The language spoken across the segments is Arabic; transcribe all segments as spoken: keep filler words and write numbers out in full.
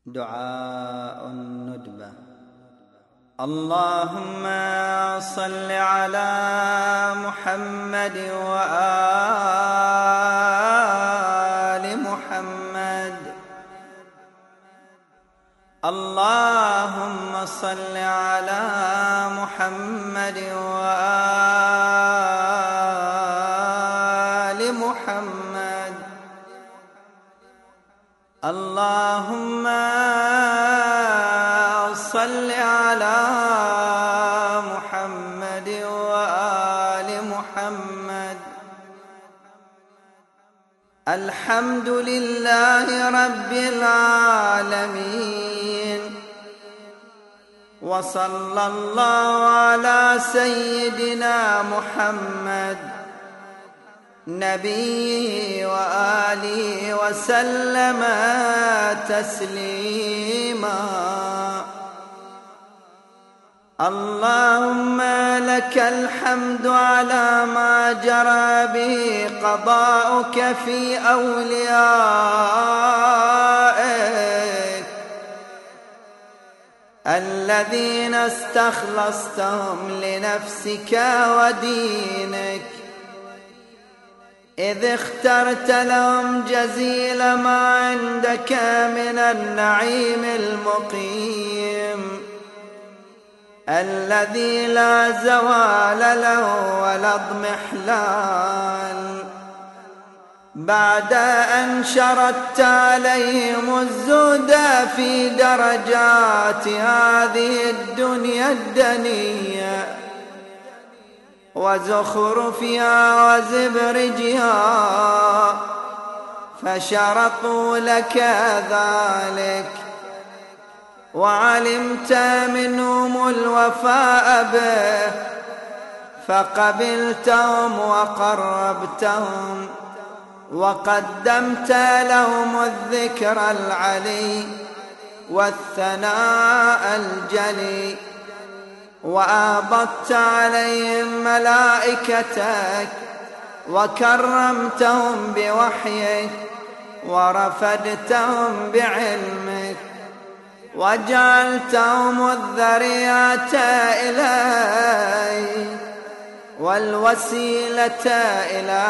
دعاء الندبة. اللهم صل على محمد وآل محمد. اللهم صل على محمد وآل محمد. اللهم صل على محمد وآل محمد. الحمد لله رب العالمين، وصلى الله على سيدنا محمد نبيه وآله وسلم تسليما. اللهم لك الحمد على ما جرى به قضاؤك في أوليائك الذين استخلصتهم لنفسك ودينك، إذ اخترت لهم جزيل ما عندك من النعيم المقيم الذي لا زوال له ولا اضمحلال، بعد أن شردت عليهم الزهد في درجات هذه الدنيا الدنية وزخرفها وزبرجها، فشرطوا لك ذلك، وعلمت منهم الوفاء به فقبلتهم وقربتهم وقدمت لهم الذكر العلي والثناء الجلي، وأهبطت عليهم ملائكتك وكرمتهم بوحيك ورفدتهم بعلمك، وجعلتهم الذريعة إليك والوسيلة إلى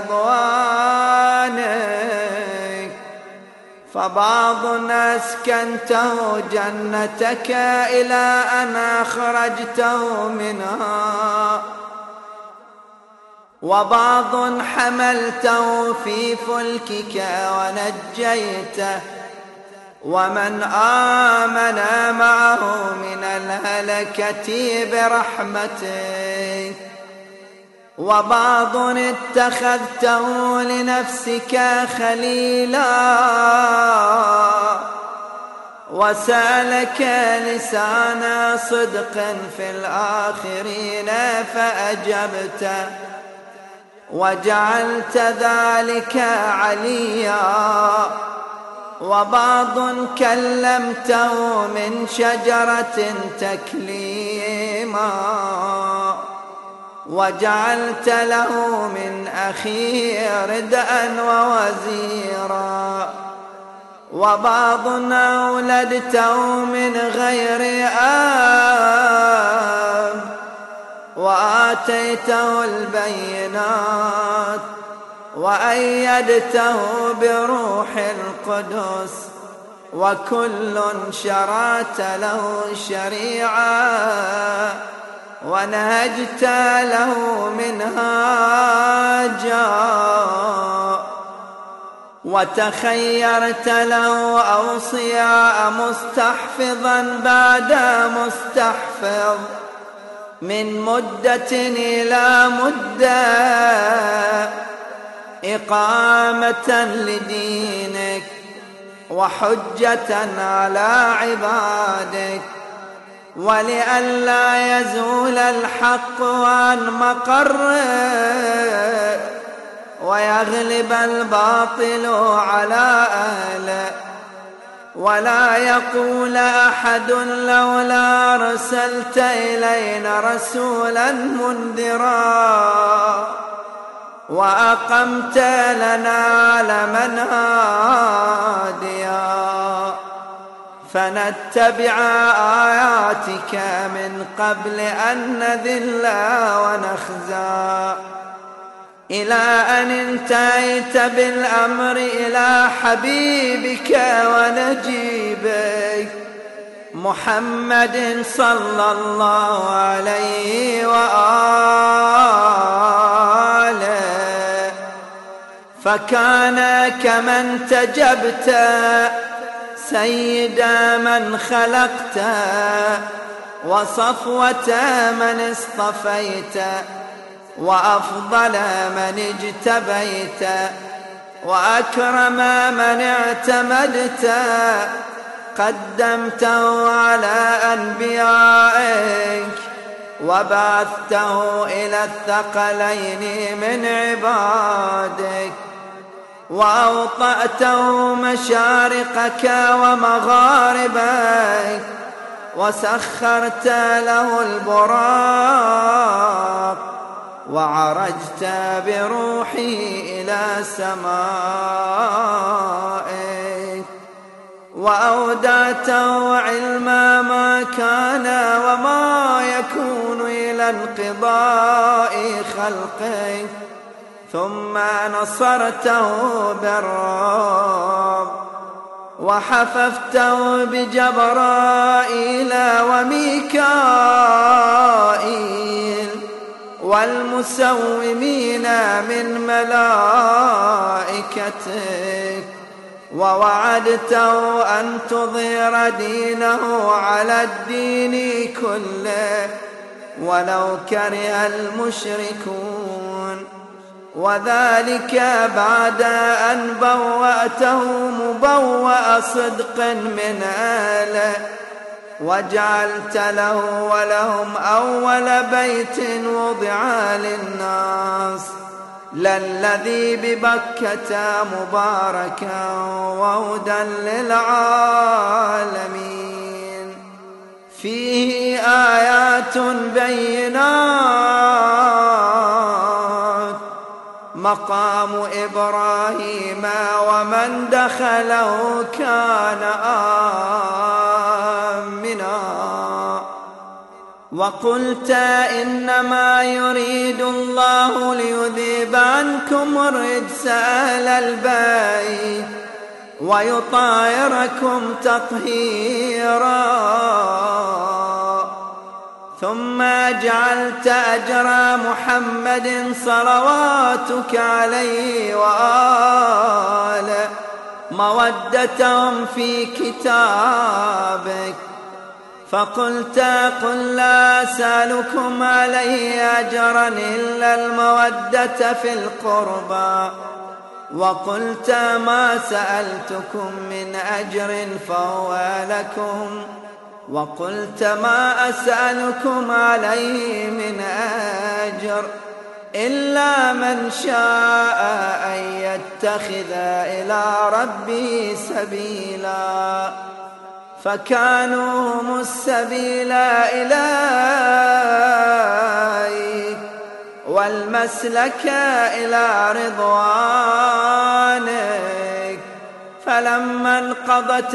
رضوانك، فبعض أسكنته جنتك إلى أن أخرجته منها، وبعض حملته في فلكك ونجيته ومن آمن معه من الهلكة برحمتك، وبعض اتخذته لنفسك خليلا وسألك لسان صدق في الآخرين فأجبت، وجعلت ذلك عليا، وبعض كلمته من شجرة تكليما وجعلت له من أخيه ردءا ووزيرا، وبعض أولدته من غير آب وآتيته البينات وأيدته بروح القدس، وكل شرعت له شريعة ونهجت له منهاجا، وتخيرت له أوصياء مستحفظا بعد مستحفظ من مدة إلى مدة إقامة لدينك وحجة على عبادك، ولئلا يزول الحق عن مقره ويغلب الباطل على أهله، ولا يقول أحد لولا أرسلت إلينا رسولا منذرا وأقمت لنا لمن هاديا. فنتبع آياتك من قبل أن نذل ونخزى، إلى أن انتهيت بالأمر إلى حبيبك ونجيبك محمد صلى الله عليه وآله، فكان كمن تجبت سيد من خلقت وصفوة من اصطفيت وأفضل من اجتبيت وأكرم من اعتمدت، قدمته على أنبيائك وبعثته إلى الثقلين من عبادك، وأوطأته مشارقك ومغاربك، وسخرت له البراق، وعرجت بروحه إلى سمائك، وأودعته علم ما كان وما يكون إلى انقضاء خلقك، ثم نصرته بالرعب وحففته بجبرائيل وميكائيل والمسومين من ملائكتك، ووعدته أن تظهر دينه على الدين كله ولو كره المشركون، وذلك بعد أن بوأته مبوأ صدق من أهله، وجعلت له ولهم أول بيت وضع للناس للذي ببكة مباركا وهدى للعالمين، فيه آيات بينات مقام إبراهيم ومن دخله كان آمنا. وقلت إنما يريد الله ليذيب عنكم الرجس أهل البيت ويطهركم تطهيرا، ثم جعلت أجر محمد صلواتك عليه وآله مودتهم في كتابك، فقلت قل لا أسألكم عليه أجرا إلا المودة في القربى، وقلت ما سألتكم من أجر فهو لكم، وقلت ما أسألكم عليه من أجر إلا من شاء أن يتخذ إلى ربه سبيلا، فكانوا هم السبيل إليك والمسلك إلى رضوانك، فلما انقضت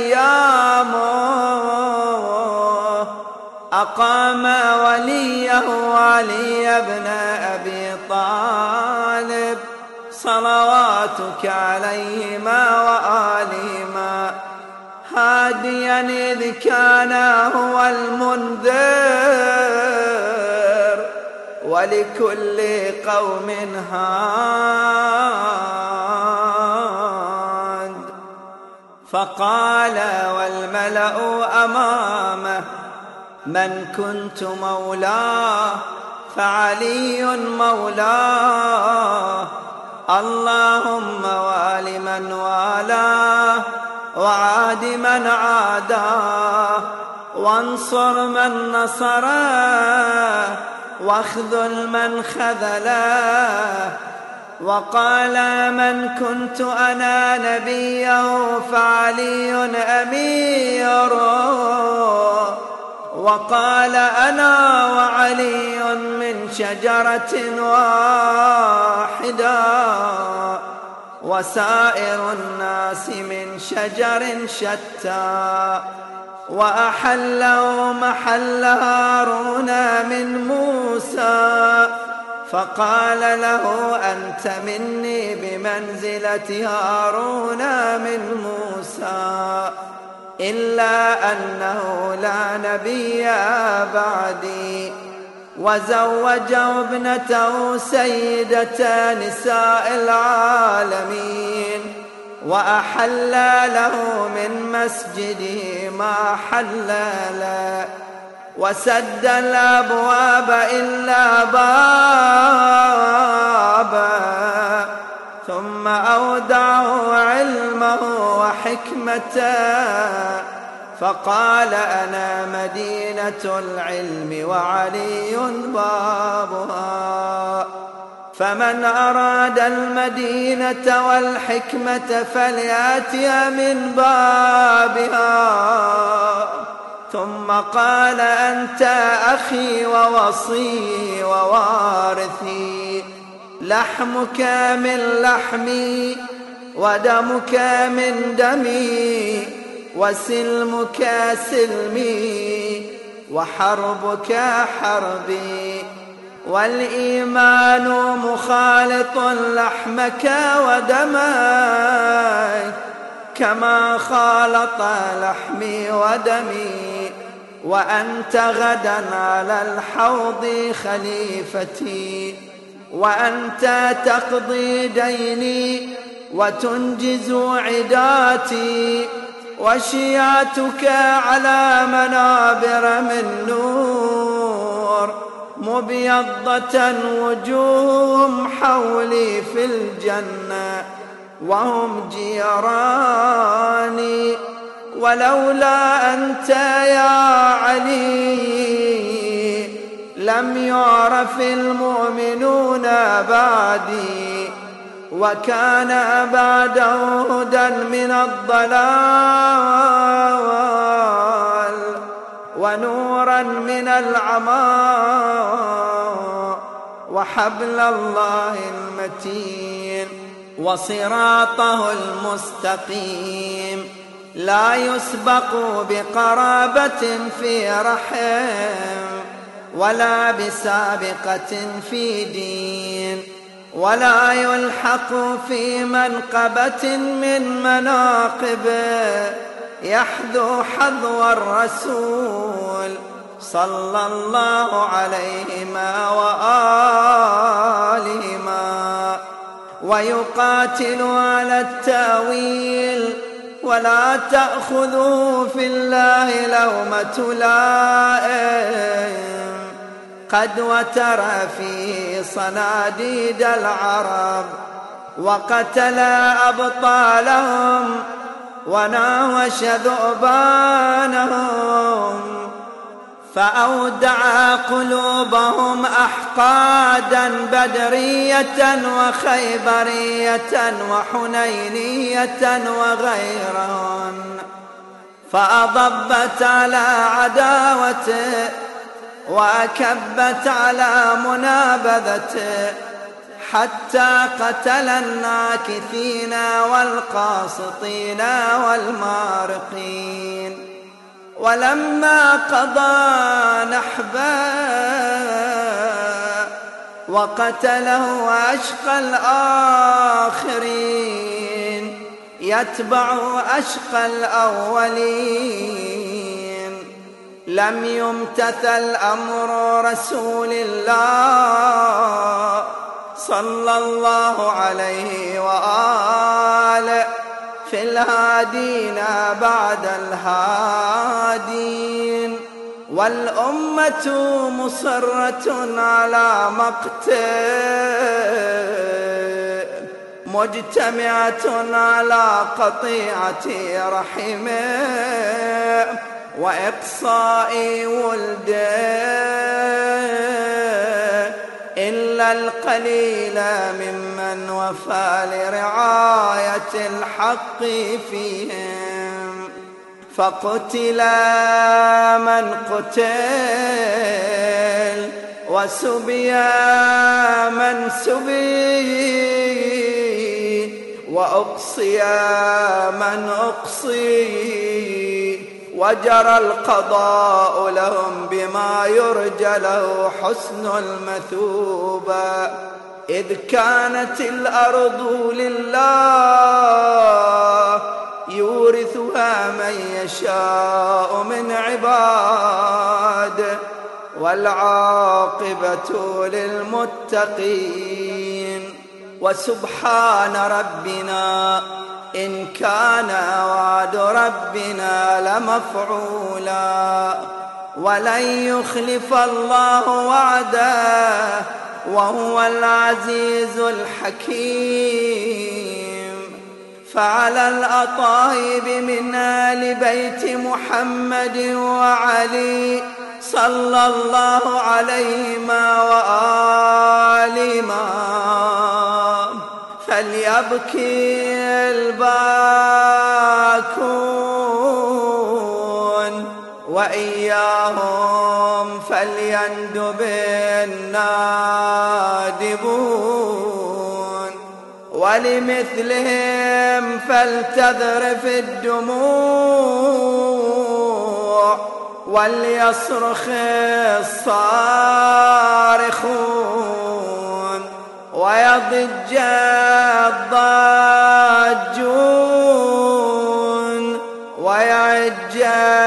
أيامه أقام وليه علي بن أبي طالب صلواتك عليهما وآلهما هاديا إذ كان هو المنذر ولكل قوم هاد. فقال والملأ أمامه من كنت مولاه فعلي مولاه، اللهم وال من والاه وعاد من عاداه، وانصر من نصره واخذل من خذله. وقال من كنت أنا نبيه فعلي أميره، وقال أنا وعلي من شجرة واحدة، وسائر الناس من شجر شتى، وأحله محل هارون من موسى، فقال له أنت مني بمنزلة هارون من موسى، إلا أنه لا نبي بعدي. وزوجه ابنته سيدة نساء العالمين، وأحل له من مسجده ما حل له، وسد الأبواب إلا بابا، ثم أودعه علمه وحكمته، فقال أنا مدينة العلم وعلي بابها، فمن أراد المدينة والحكمة فليأتي من بابها. ثم قال أنت أخي ووصي ووارثي، لحمك من لحمي ودمك من دمي، وسلمك سلمي وحربك حربي، والإيمان مخالط لحمك ودمك كما خالط لحمي ودمي، وأنت غدا على الحوض خليفتي، وأنت تقضي ديني وتنجز عداتي، وشيعتك على منابر من نور، مبيضة وجوههم حولي في الجنة وهم جيراني، ولولا أنت يا علي لم يعرف المؤمنون بعدي، وكان بعده هدى من الضلال ونورا من العمى، وحبل الله المتين وصراطه المستقيم، لا يسبق بقرابة في رحم، ولا بسابقة في دين، ولا يلحق في منقبة من مناقبه، يحذو حذو الرسول صلى الله عليهما وآلهما، ويقاتل على التأويل، ولا تأخذوا في الله لومة لائم، قد وتر فيه صناديد العرب، وقتل أبطالهم وناوش ذؤبانهم، فأودع قلوبهم أحقادا بدرية وخيبرية وحنينية وغيرهن، فأضبت على عداوته وأكبت على منابذته، حتى قتل الناكثين والقاسطين والمارقين. ولما قضى نحبه وقتله أشقى الآخرين يتبع أشقى الأولين، لم يمتثل أمر رسول الله صلى الله عليه وآله في الهادين بعد الهادين، والأمة مصرة على مقته، مجتمعة على قطيعة رحمه وإقصاء ولده، إلا القليل ممن وفى لرعاية الحق فيهم، فقتل من قتل، وسبي من سبي، وأقصي من أقصي وجرى القضاء لهم بما يرجى له حسن المثوبة إذ كانت الأرض لله يورثها من يشاء من عباده والعاقبة للمتقين. وسبحان ربنا إن كان وعد ربنا لمفعولا ولن يخلف الله وعده وهو العزيز الحكيم. فعلى الأطايب من آل بيت محمد وعلي صلى الله عليهما وآلهما فليبكي الباكون وإياهم فليندب النادبون ولمثلهم فلتذرف الدموع وليصرخ الصارخون ويضج الضاجون ويعج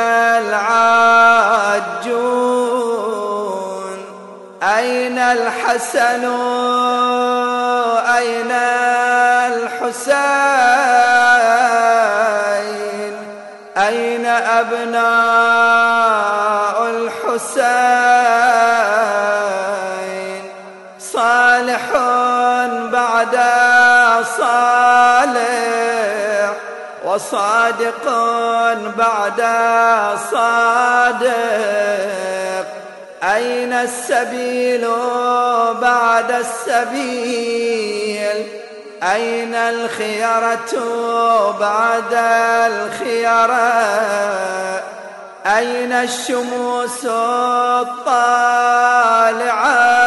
العاجون. أين الحسن أين الحسين أين أبناء الحسين؟ صالح بعد صالح وصادق بعد صادق. أين السبيل بعد السبيل؟ أين الخيرة بعد الخيرة؟ أين الشموس الطالعة؟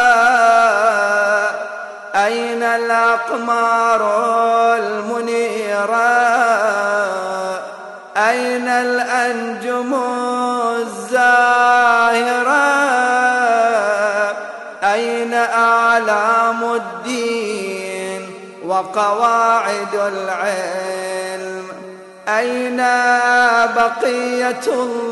أين الأقمار المنيرة؟ أين الأنجم الزاهرة؟ أين أعلام الدين وقواعد العلم؟ أين بقية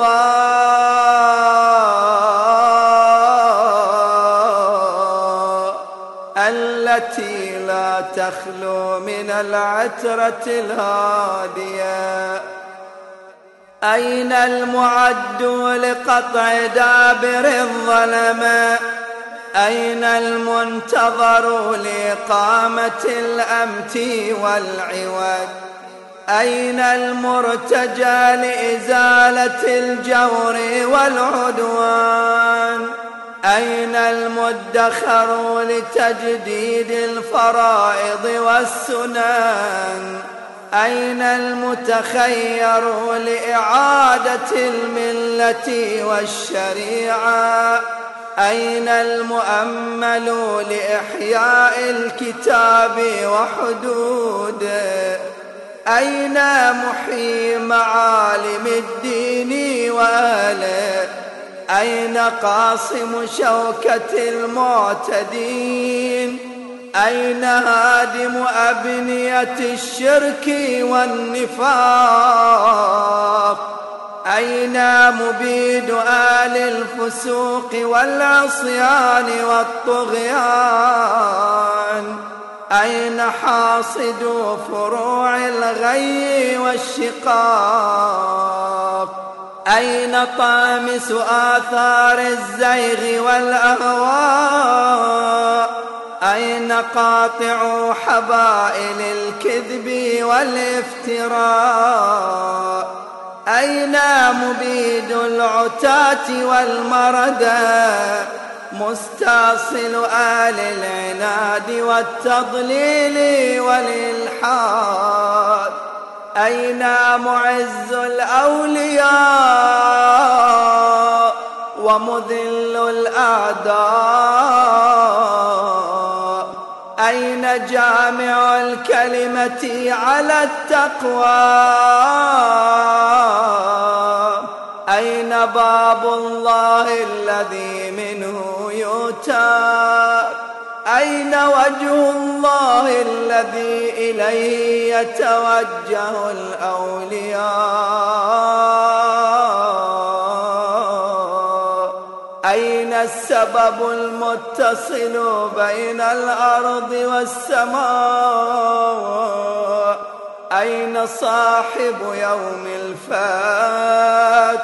الله التي لا تخلو من العترة الهادية؟ أين المعد لقطع دابر الظلمة؟ أين المنتظر لإقامة الأمت والعوج؟ أين المرتجى لإزالة الجور والعدوان؟ أين المدخر لتجديد الفرائض والسنن؟ أين المتخير لإعادة الملة والشريعة؟ أين المؤمل لإحياء الكتاب وحدوده؟ أين محيي معالم الدين وأهله؟ أين قاصم شوكة المعتدين؟ أين هادم أبنية الشرك والنفاق؟ أين مبيد آل الفسوق والعصيان والطغيان؟ أين حاصد فروع الغي والشقاق؟ أين طامس آثار الزيغ والأهواء؟ أين قاطع حبائل الكذب والافتراء؟ أين مبيد العتاة والمردى مستاصل آل العناد والتضليل والإلحاد؟ أين معز الأولياء ومذل الأعداء؟ أين أين جامع الكلمة على التقوى؟ أين باب الله الذي منه يؤتى؟ أين وجه الله الذي إليه يتوجه الأولياء؟ أين السبب المتصل بين الأرض والسماء؟ أين صاحب يوم الفات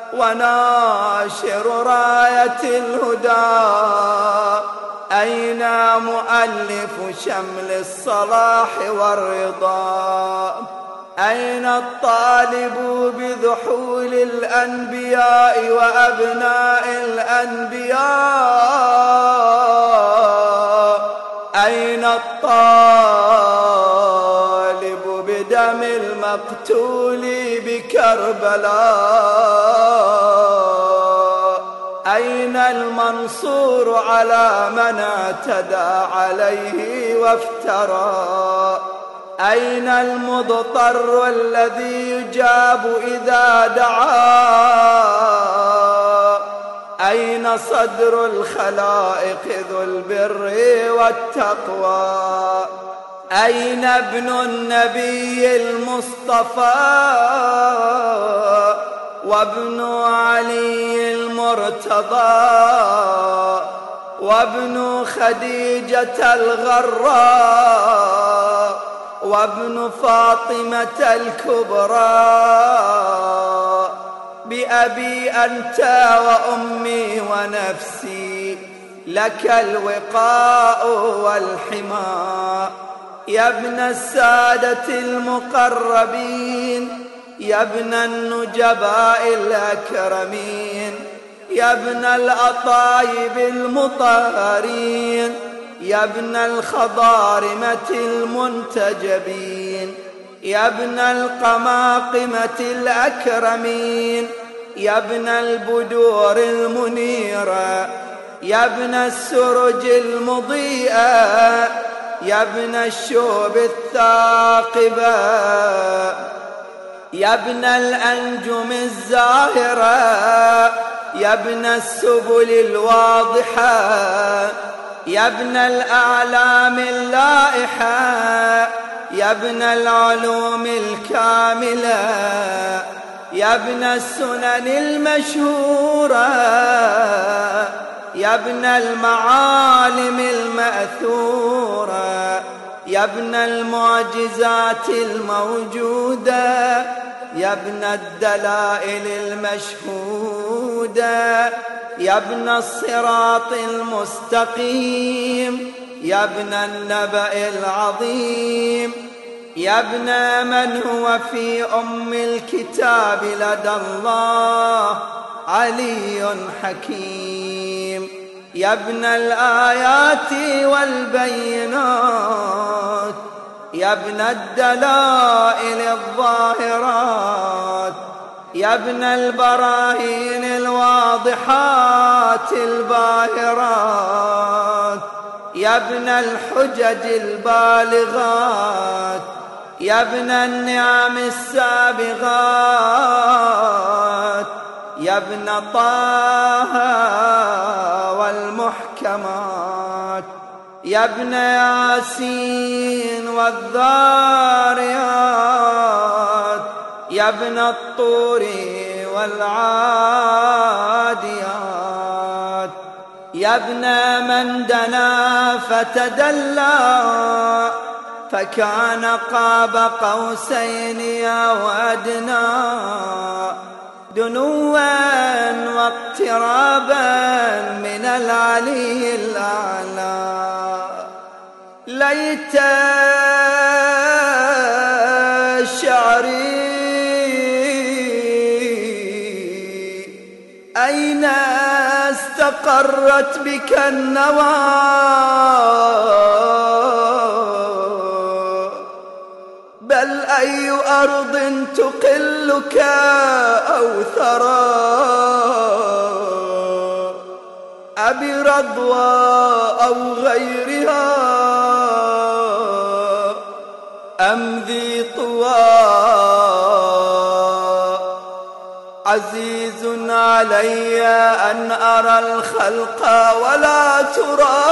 وناشر راية الهدى؟ أين مؤلف شمل الصلاح والرضا؟ أين الطالب بذحول الأنبياء وأبناء الأنبياء؟ أين الطالب بدم المقتول بكربلاء؟ أين المنصور على من اعتدى عليه وافترى؟ أين المضطر الذي يجاب إذا دعا؟ أين صدر الخلائق ذو البر والتقوى؟ أين ابن النبي المصطفى وابن علي المرتضى وابن خديجة الغراء وابن فاطمة الكبرى؟ بأبي أنت وأمي ونفسي لك الوقاء والحماء. يا ابن السادة المقربين، يا ابن النجباء الأكرمين، يا ابن الأطايب المطهرين، يا ابن الخضارمة المنتجبين، يا ابن القماقمة الأكرمين، يا ابن البدور المنيرة، يا ابن السرج المضيئة، يا ابن الشوب الثاقبة، يا ابن الأنجم الزاهرة، يا ابن السبل الواضحة، يا ابن الأعلام اللائحة، يا ابن العلوم الكاملة، يا ابن السنن المشهورة، يا ابن المعالم المأثورة، يا ابن المعجزات الموجودة، يا ابن الدلائل المشهودة، يا ابن الصراط المستقيم، يا ابن النبأ العظيم، يا ابن من هو في أم الكتاب لدى الله علي حكيم، يا ابن الآيات والبينات، يا ابن الدلائل الظاهرات، يا ابن البراهين الواضحات الباهرات، يا ابن الحجج البالغات، يا ابن النعم السابغات، يا ابن طه والمحكمات، يا ابن ياسين والذاريات، يا ابن الطور والعاديات، يا ابن من دنا فتدلى فكان قاب قوسين أو أدنى، دنوا واقترابا من العلي الأعلى. ليت شعري أين استقرت بك النوى، بل أي أرض تقلك أو ثرى، أبي رضوى أو غيرها أم ذي طوى عزيز علي أن أرى الخلق ولا ترى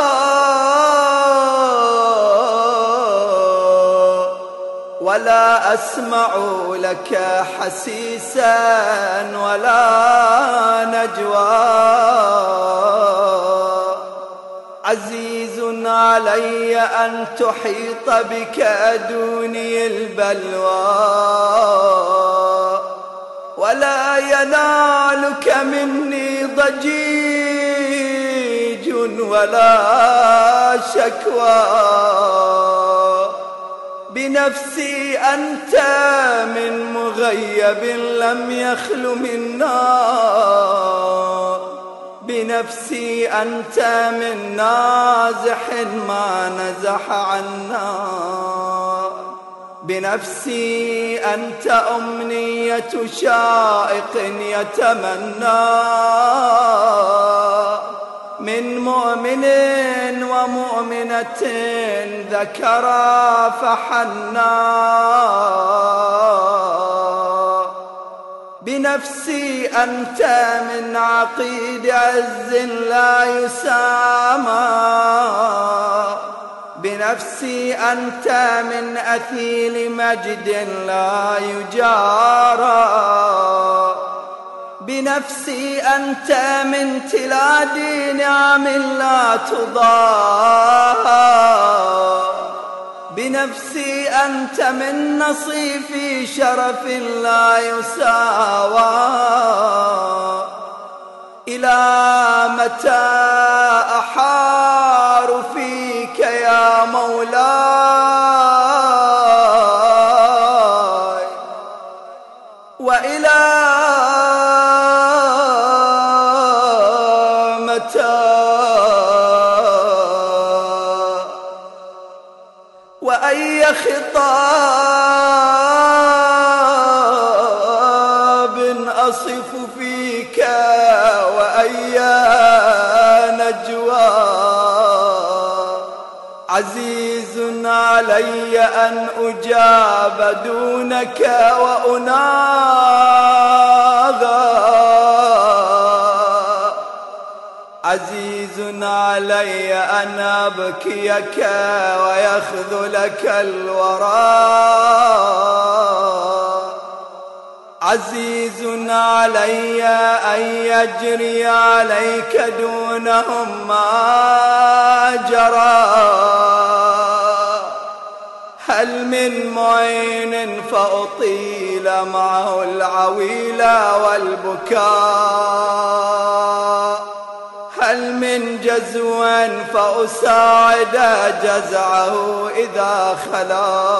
ولا أسمع لك حسيسا ولا نجوى عزيز علي أن تحيط بك دوني البلوى ولا ينالك مني ضجيج ولا شكوى بنفسي أنت من مغيب لم يخل منا بنفسي أنت من نازح ما نزح عنا بنفسي أنت أمنية شائق يتمنى من مؤمن ومؤمنة ذكرا فحنا بنفسي أنت من عقيد عز لا يسامى بنفسي أنت من أثيل مجد لا يجارى بنفسي أنت من تلاد نعم لا تضاهى بنفسي أنت من نصيف شرف لا يساوى إلى متى أحار فيك يا مولاي وإلى متى وأي خطاب أصف فيك وأي نجوى عزيز علي أن أجاب دونك وأناغى عزيز علي أن أبكيك ويخذلك الورى عزيز علي أن يجري عليك دونهم ما جرى هل من معين فأطيل معه العويل والبكاء هل من جزو فأساعد جزعه إذا خلا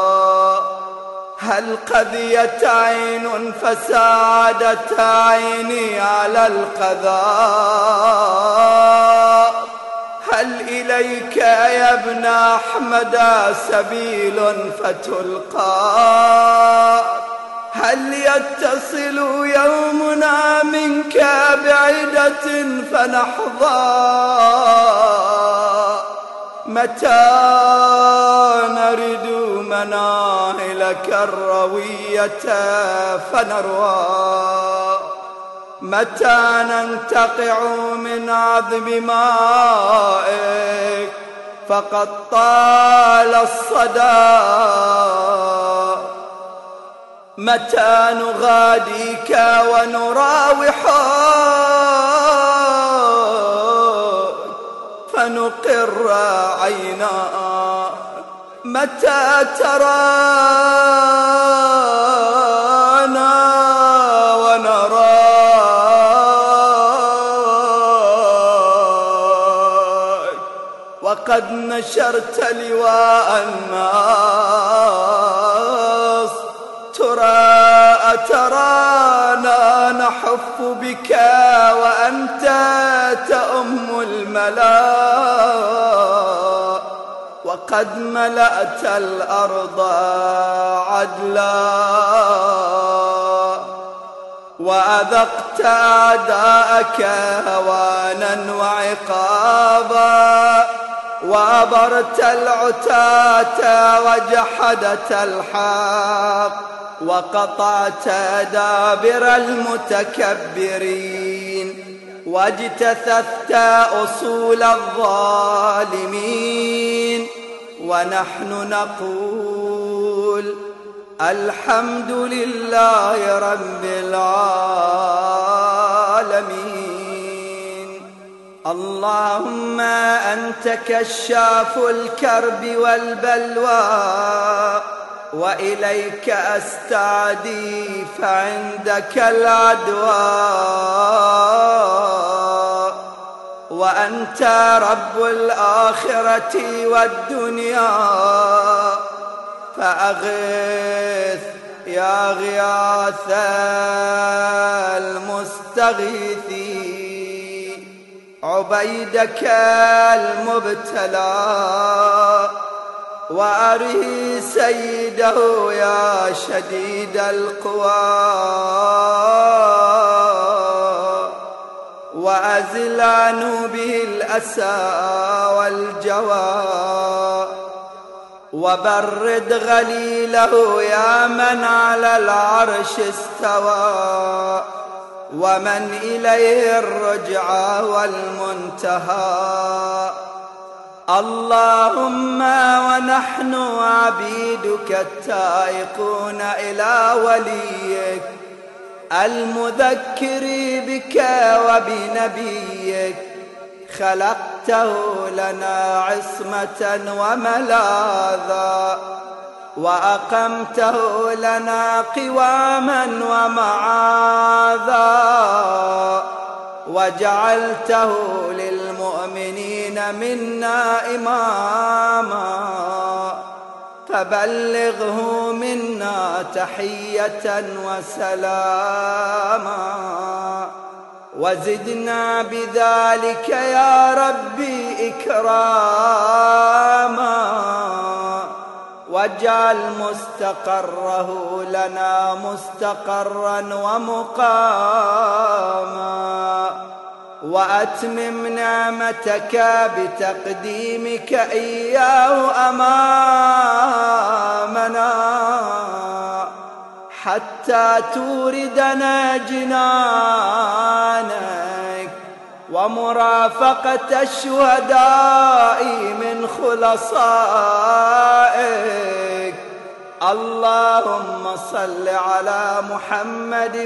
هل قذيت عين فساعدت عيني على القذاء هل إليك يا ابن أحمد سبيل فتلقى هل يتصل يومنا منك بعدة فنحظى متى نرد مناهلك الروية فنروى متى ننتقع من عذب مائك فقد طال الصدى متى نغاديك ونراوحك فنقر عينا متى ترانا ونراك وقد نشرت لواء الناس ترى أترانا نحف بك وأنت تأم الملا وقد ملأت الأرض عدلا وأذقت أعداءك هوانا وعقابا وأبرت العتاة وجحدت الحق وقطعت دابر المتكبرين واجتثثت أصول الظالمين. ونحن نقول الحمد لله رب العالمين. اللهم أنت كشاف الكرب والبلوى وإليك أستعدي فعندك العدوى. وأنت رب الآخرة والدنيا فأغث يا غياث المستغيثين عبيدك المبتلى وأره سيده يا شديد القوى. وأزل عنه به الأسى والجوى وبرد غليله يا من على العرش استوى ومن إليه الرجعى والمنتهى. اللهم ونحن عبيدك التائقون إلى وليك المذكر بك وبنبيك خلقته لنا عصمة وملاذا وأقمته لنا قواما ومعاذا وجعلته للمؤمنين منا إماما فبلغه منا تحية وسلاما. وزدنا بذلك يا ربي إكراما واجعل مستقره لنا مستقرا ومقاما. وأتمم نعمتك بتقديمك إياه أمامنا حتى توردنا جنانك ومرافقة الشهداء من خلصائك. اللهم صل على محمد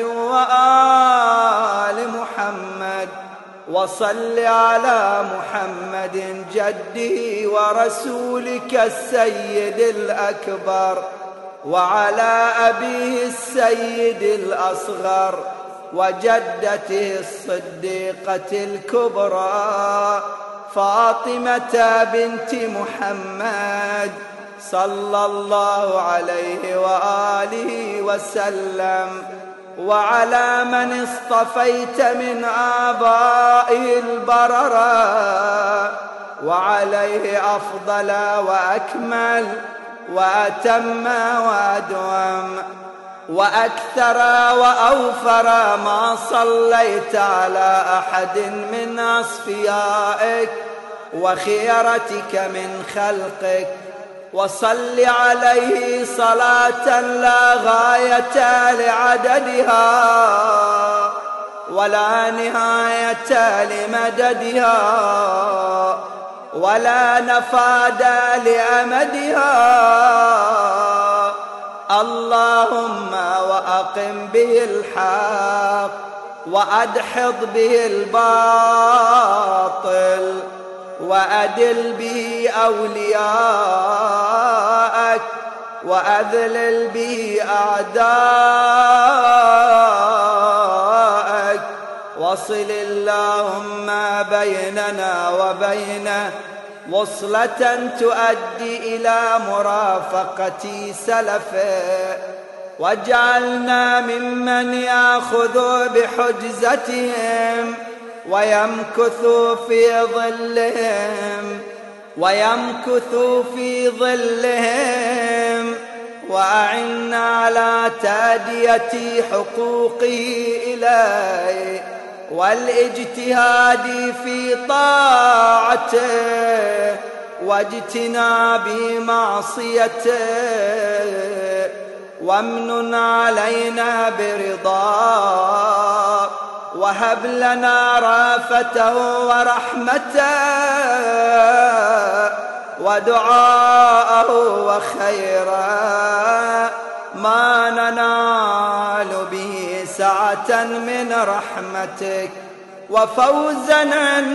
وآل محمد وصل على محمد جده ورسولك السيد الأكبر وعلى أبيه السيد الأصغر وجدته الصديقة الكبرى فاطمة بنت محمد صلى الله عليه وآله وسلم وعلى من اصطفيت من آبائه البررة وعليه أفضل وأكمل وأتم وأدوم وأكثر وأوفر ما صليت على أحد من أصفيائك وخيرتك من خلقك. وصل عليه صلاة لا غاية لعددها ولا نهاية لمددها ولا نفاد لأمدها. اللهم وأقم به الحق وأدحض به الباطل وأدل به أولياءك وأذلل به أعداءك. وصل اللهم بيننا وبينه وصلة تؤدي إلى مرافقة سلفه واجعلنا ممن يأخذ بحجزتهم ويمكث في ظلهم ويمكث في ظلهم. وأعنا على تأدية حقوقه إليه والاجتهاد في طاعته واجتناب معصيته، وامنن علينا برضاه، وهب لنا رافته ورحمته ودعاءه وخيرا ما ننال به سعة من رحمتك وفوزا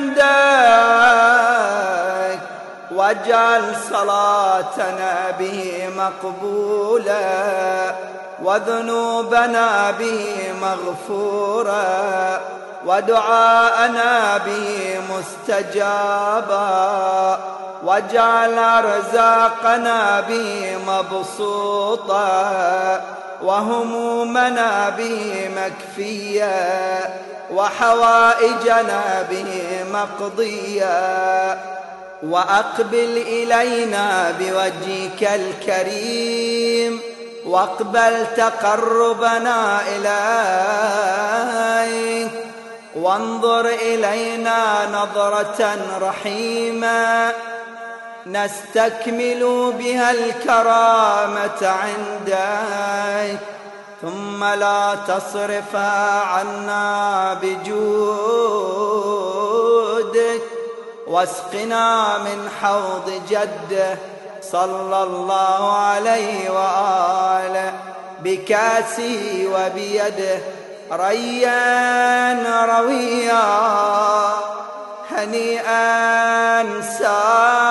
عندك، واجعل صلاتنا به مقبولا، وذنوبنا به مغفورا، ودعاءنا به مستجابا، واجعل أرزاقنا به مبسوطا، وهمومنا به مكفيا، وحوائجنا به مقضيا. وأقبل إلينا بوجهك الكريم، واقبل تقربنا إليك، وانظر إلينا نظرة رحيمة نستكمل بها الكرامة عندك، ثم لا تصرفها عنا بجودك، واسقنا من حوض جده صلى الله عليه وآله بكاسه وبيده ريا رويا هنيئا سائا